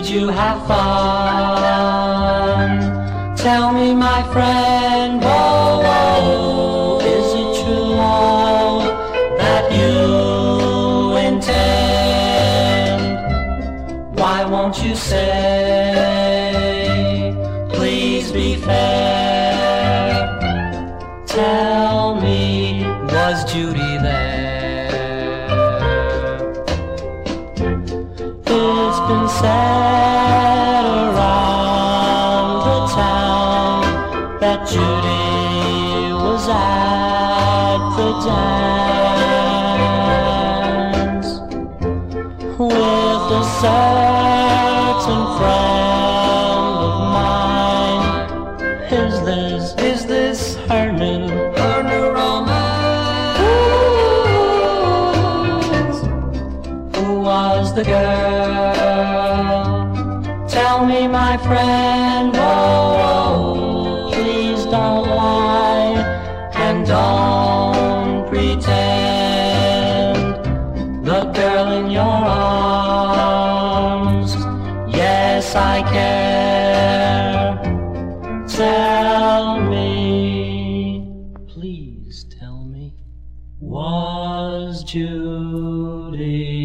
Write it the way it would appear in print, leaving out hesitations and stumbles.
Did you have fun? Tell me, my friend, whoa, whoa, is it true love that you intend? Why won't you say, please be fair? Tell me, was Judy there? It's been said around the town that Judy was at the dance with a certain friend of mine. Is this her new romance? Who was the girl? Tell me, my friend, whoa, please don't lie and don't pretend. The girl in your arms, yes, I care. Tell me, please tell me, was Judy